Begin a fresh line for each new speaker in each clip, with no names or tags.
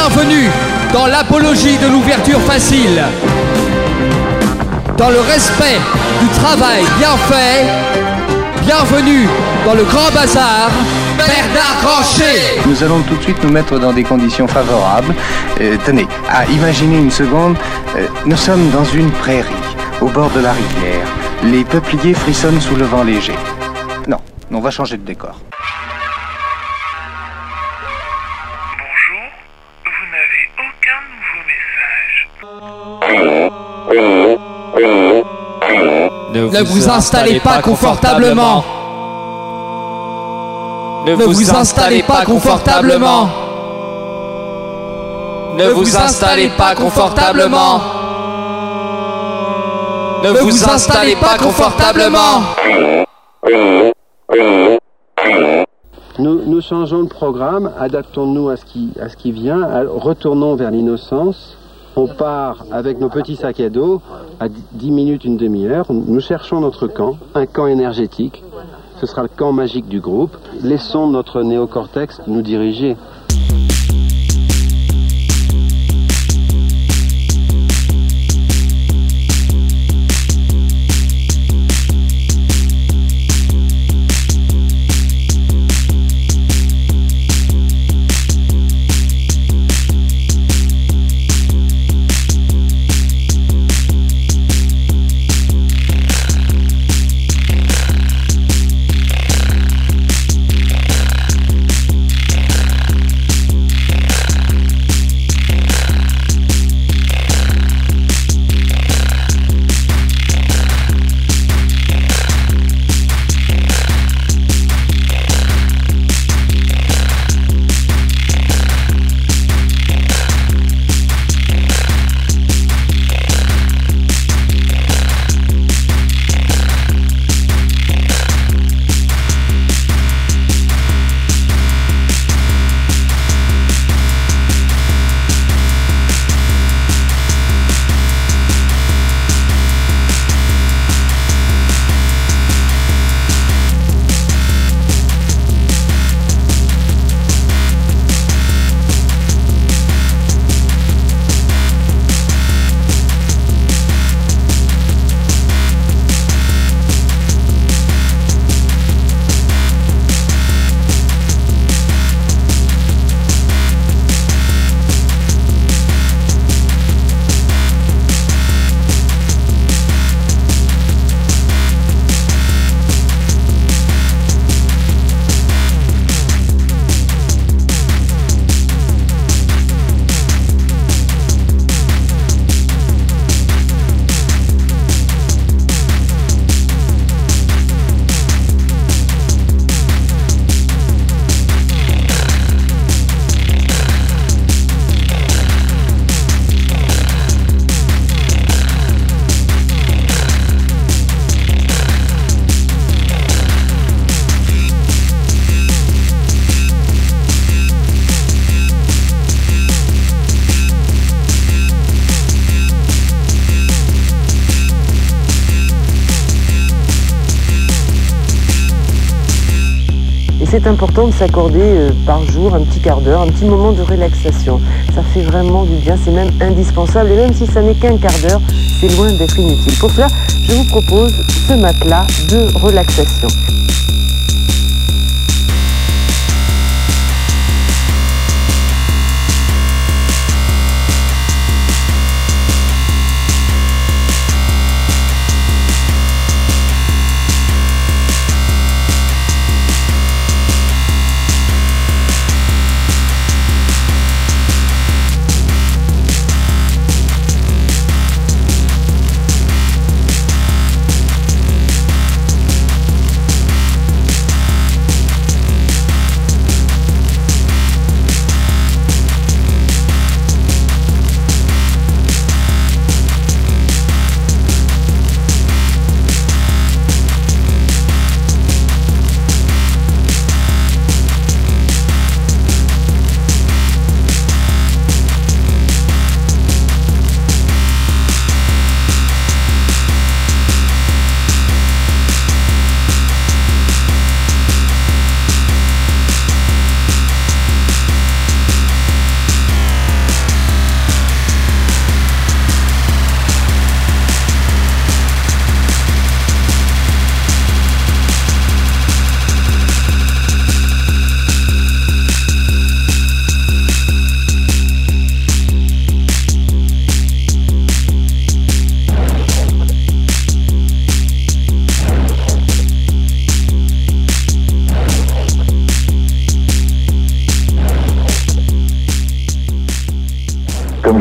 Bienvenue dans l'apologie de l'ouverture facile. Dans le respect du travail bien fait, bienvenue dans le grand bazar Bernard Grancher.
Nous allons tout de suite nous mettre dans des conditions favorables. Tenez, imaginez une seconde, nous sommes dans une prairie, au bord de la rivière. Les peupliers frissonnent sous le vent léger. Non, on va changer de décor.
Bonjour, vous n'avez aucun nouveau message.
Ne vous installez pas confortablement. Ne vous installez pas confortablement. Ne vous installez pas confortablement. Ne vous installez pas confortablement.
Nous changeons le programme, adaptons-nous à ce qui vient, retournons vers l'innocence. On part avec nos petits sacs à dos à 10 minutes, une demi-heure. Nous cherchons notre camp, un camp énergétique. Ce sera le camp magique du groupe. Laissons notre néocortex nous diriger.
C'est important de s'accorder par jour un petit quart d'heure, un petit moment de relaxation. Ça fait vraiment du bien, c'est même indispensable. Et même si ça n'est qu'un quart d'heure, c'est loin d'être inutile. Pour cela, je vous propose ce matelas de relaxation.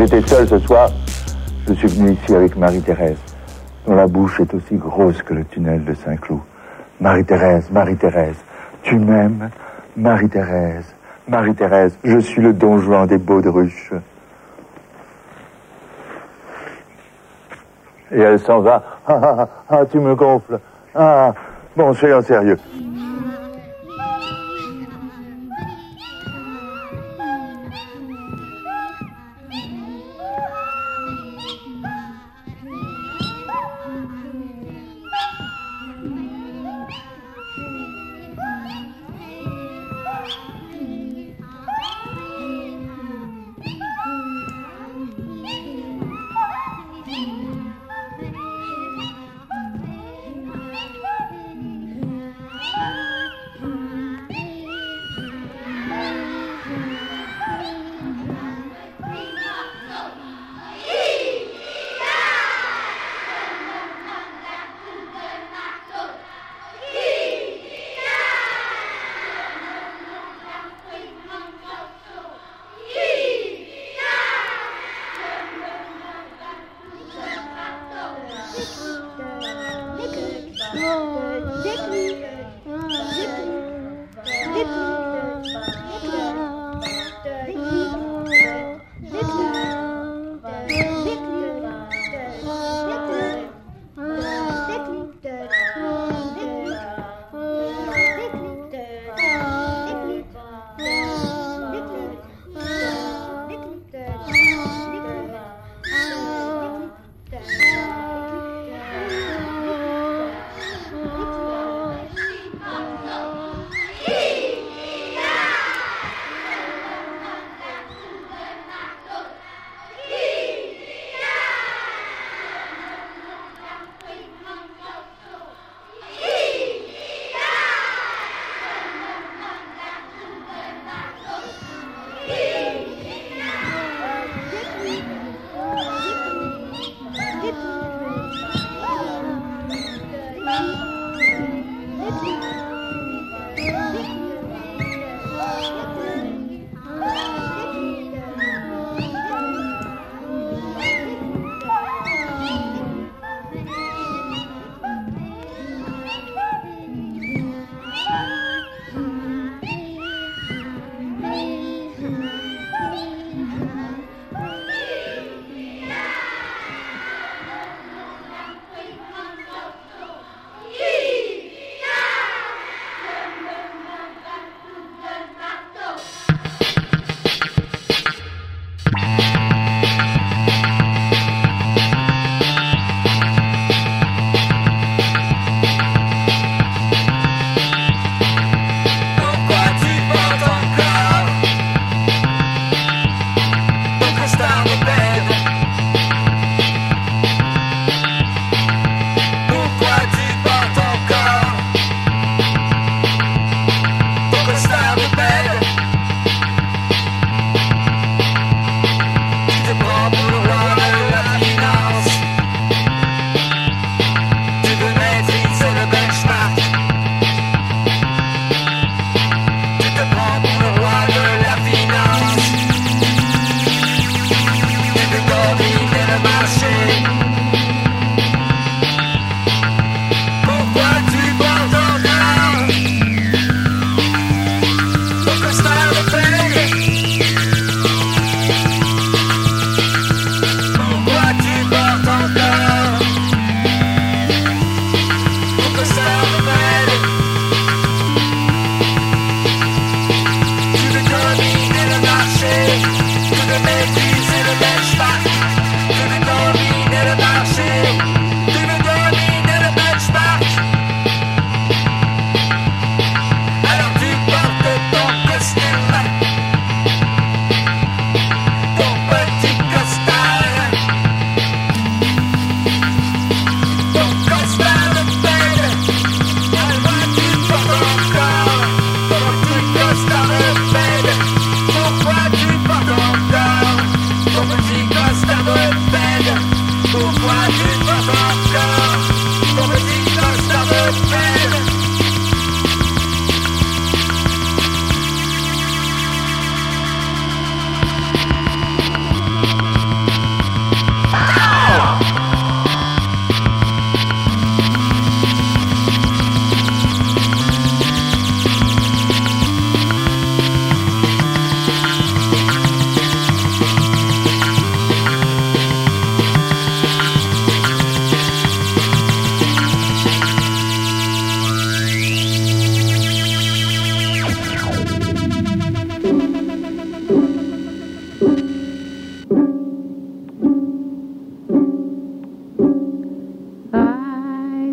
j'étais seul ce soir, je suis venu ici avec Marie-Thérèse, dont la bouche est aussi grosse que le tunnel de Saint-Cloud. Marie-Thérèse, Marie-Thérèse, tu m'aimes? Marie-Thérèse, Marie-Thérèse, je suis le Don Juan des Baudruches. Et elle s'en va. Tu me gonfles. Bon, soyons sérieux.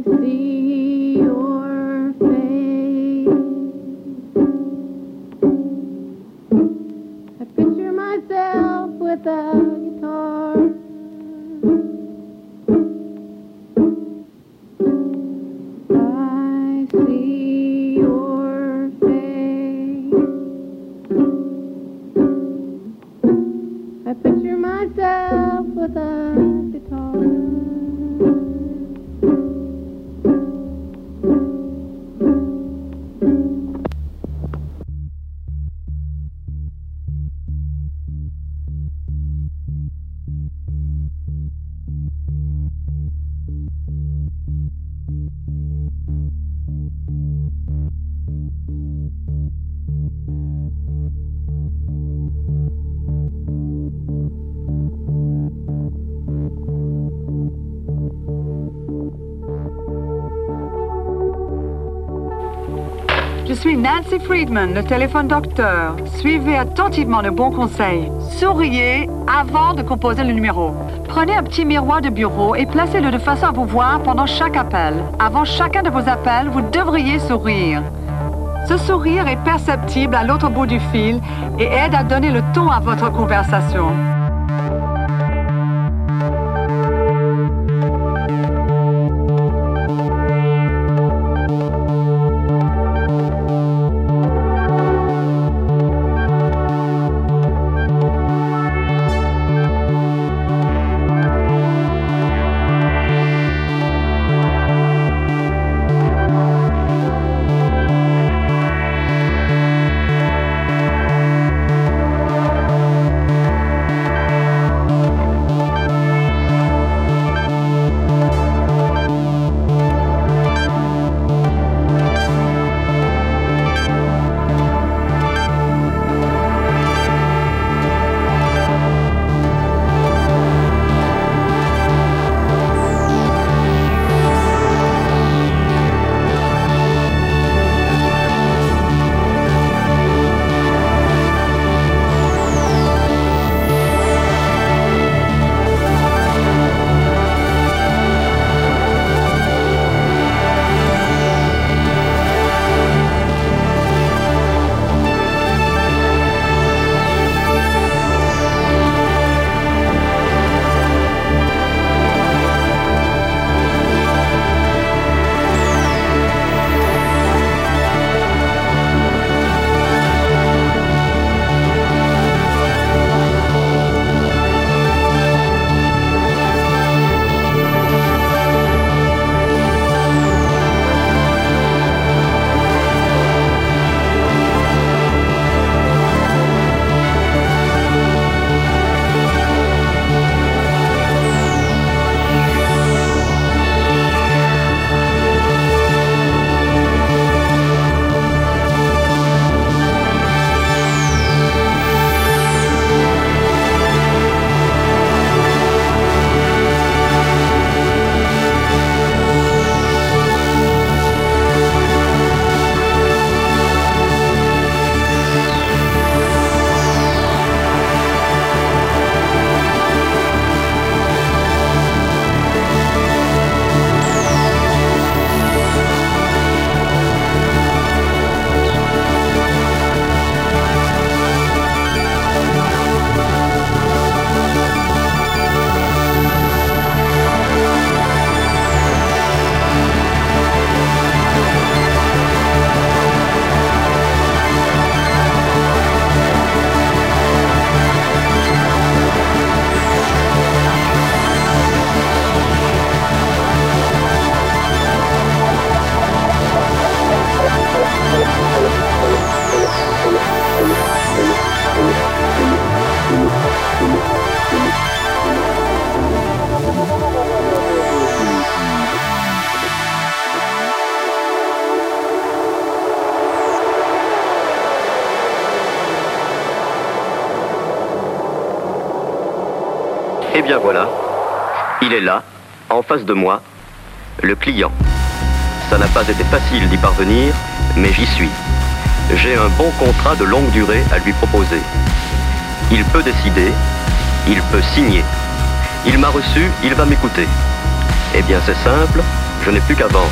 see your face. I picture myself with a guitar. I see your face. I picture myself with a guitar.
Je suis Nancy Friedman, le téléphone docteur. Suivez attentivement nos bons conseils. Souriez avant de composer le numéro. Prenez un petit miroir de bureau et placez-le de façon à vous voir pendant chaque appel. Avant chacun de vos appels, vous devriez sourire. Ce sourire est perceptible à l'autre bout du fil et aide à donner le ton à votre conversation.
Eh bien voilà, il est là, en face de moi, le client. Ça n'a pas été facile d'y parvenir, mais j'y suis. J'ai un bon contrat de longue durée à lui proposer. Il peut décider, il peut signer. Il m'a reçu, il va m'écouter. Eh bien c'est simple, Je n'ai plus qu'avant.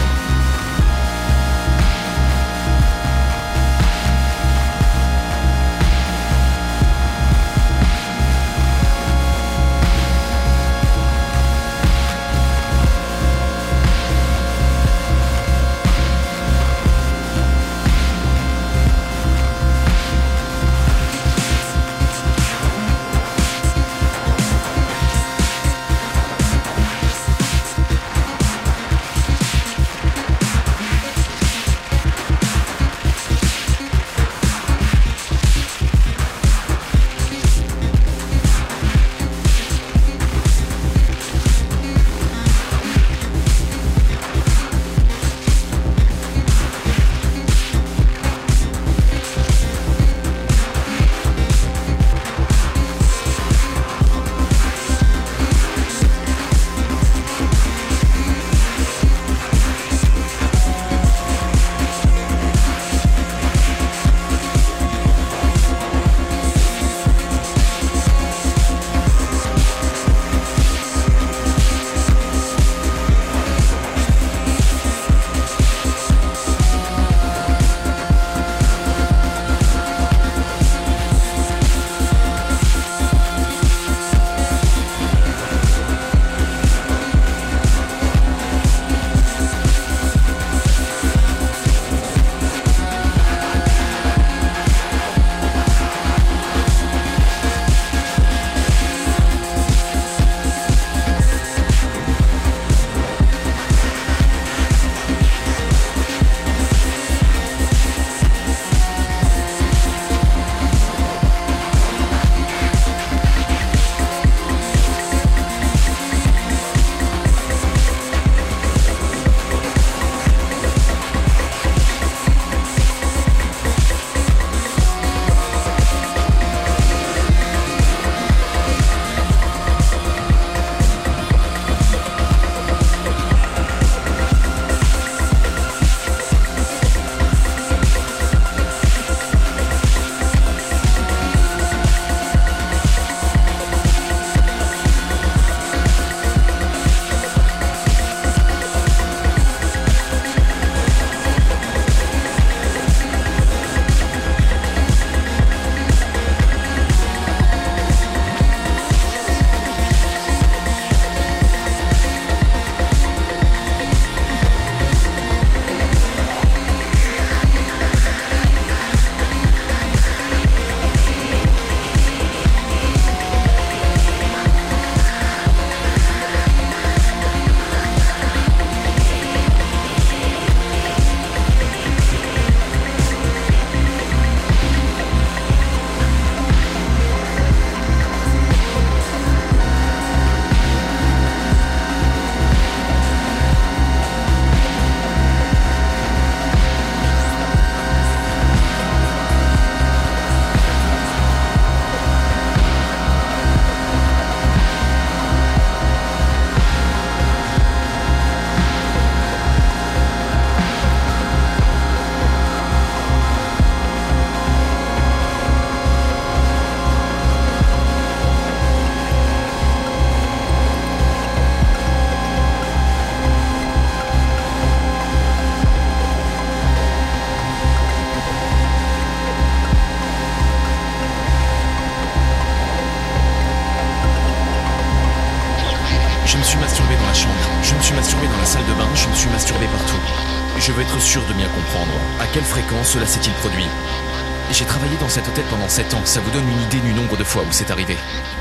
Je veux être sûr de bien comprendre. À quelle fréquence cela s'est-il produit? J'ai travaillé dans cet hôtel pendant 7 ans. Ça vous donne une idée du nombre de fois où c'est arrivé.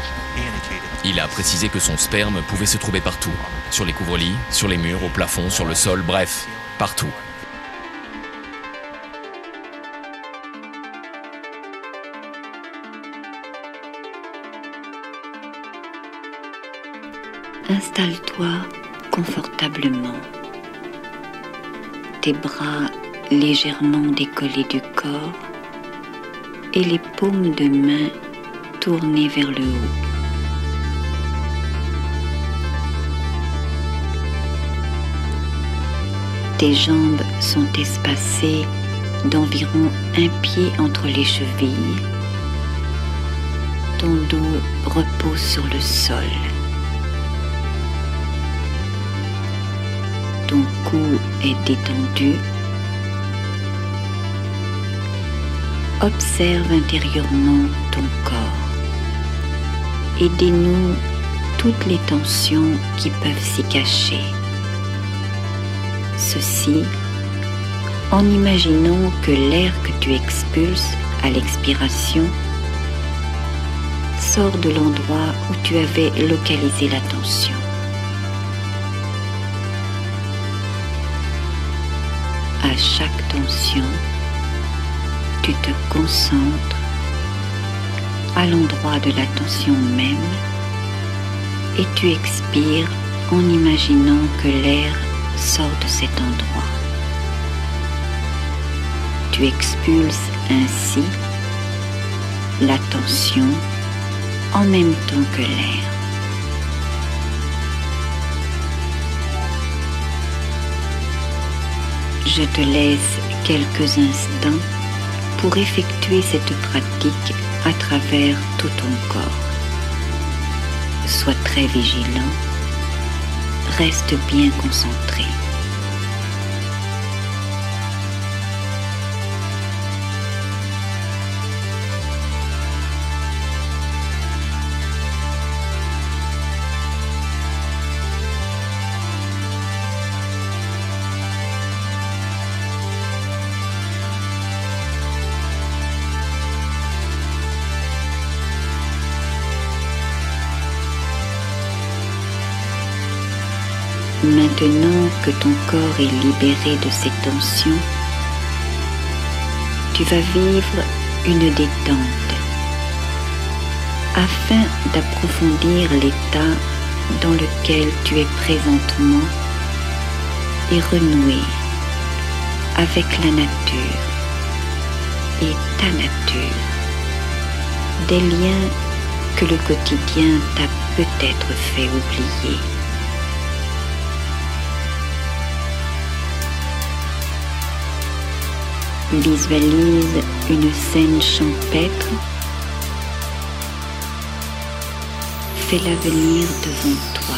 Il a précisé que son sperme pouvait se trouver partout. Sur les couvre-lits, sur les murs, au plafond, sur le sol, bref, partout.
Installe-toi confortablement. Tes bras légèrement décollés du corps et les paumes de main tournées vers le haut. Tes jambes sont espacées d'environ 1 pied entre les chevilles. Ton dos repose sur le sol. ton cou est détendu, observe intérieurement ton corps et dénoue toutes les tensions qui peuvent s'y cacher. Ceci en imaginant que l'air que tu expulses à l'expiration sort de l'endroit où tu avais localisé la tension. À chaque tension, tu te concentres à l'endroit de la tension même et tu expires en imaginant que l'air sort de cet endroit. Tu expulses ainsi la tension en même temps que l'air. Je te laisse quelques instants pour effectuer cette pratique à travers tout ton corps. Sois très vigilant, reste bien concentré. Maintenant que ton corps est libéré de ces tensions, tu vas vivre une détente afin d'approfondir l'état dans lequel tu es présentement et renouer avec la nature et ta nature, des liens que le quotidien t'a peut-être fait oublier. Visualise une scène champêtre. Fais-la venir devant toi.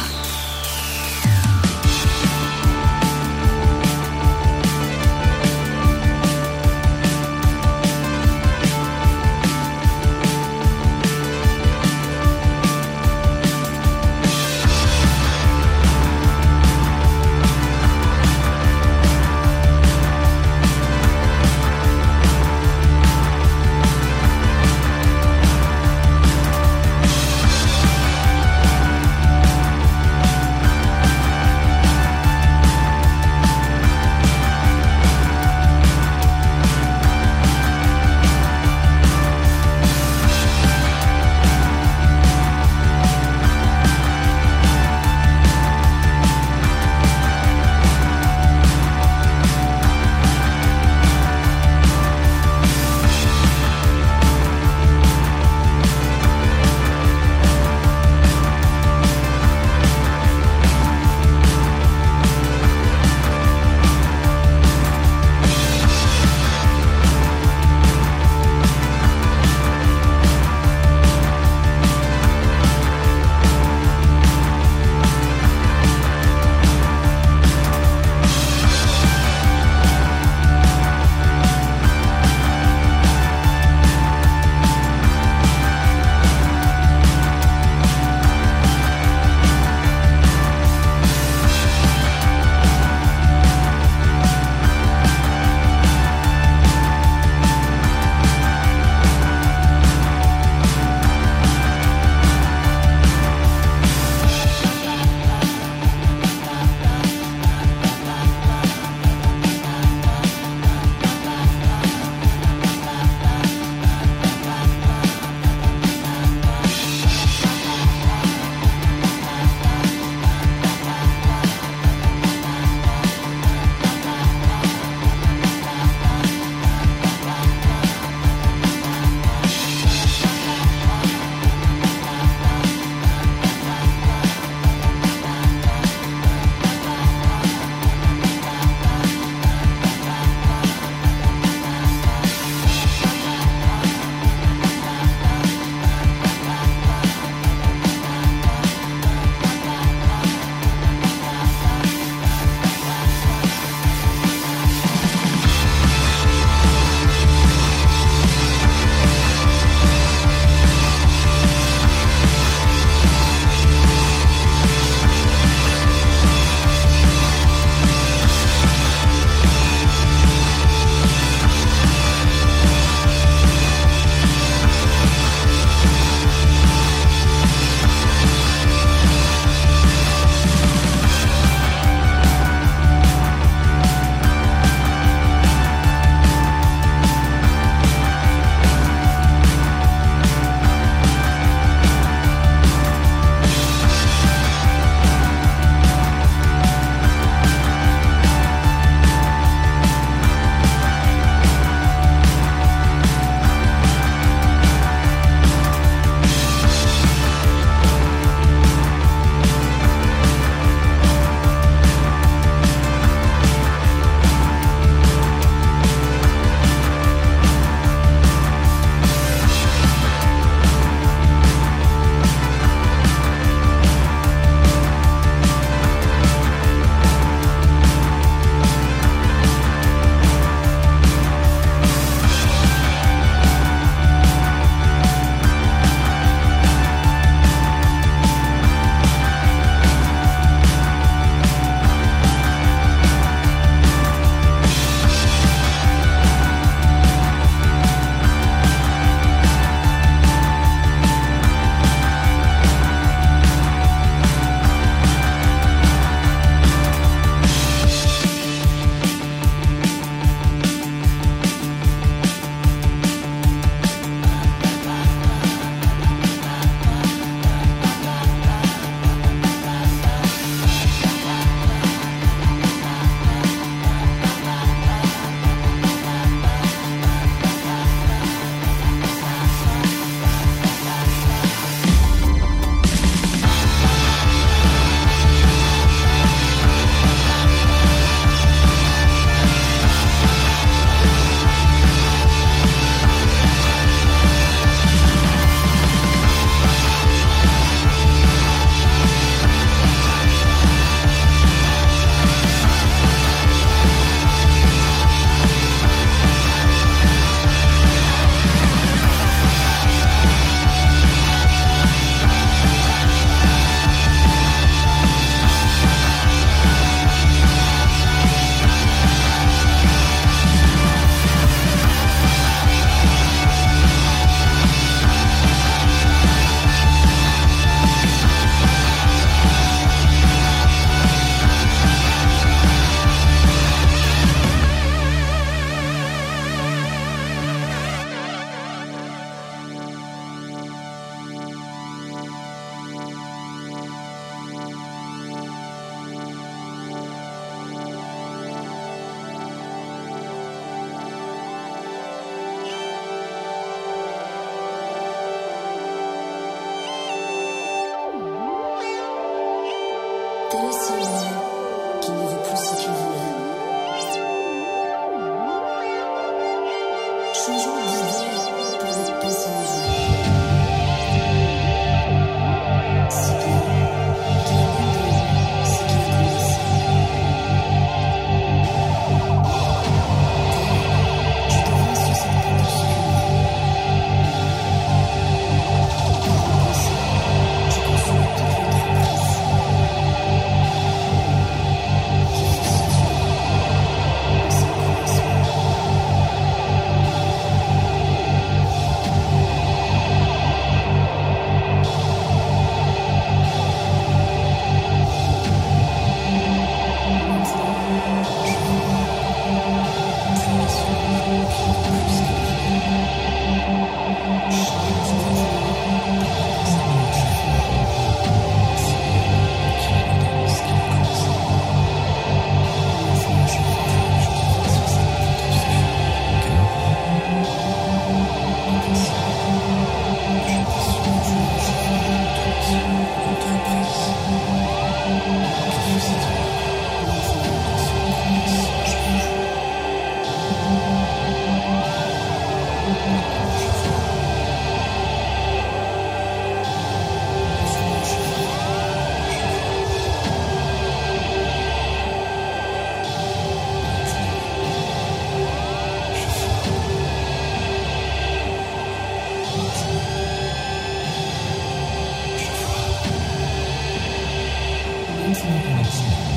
Thank you.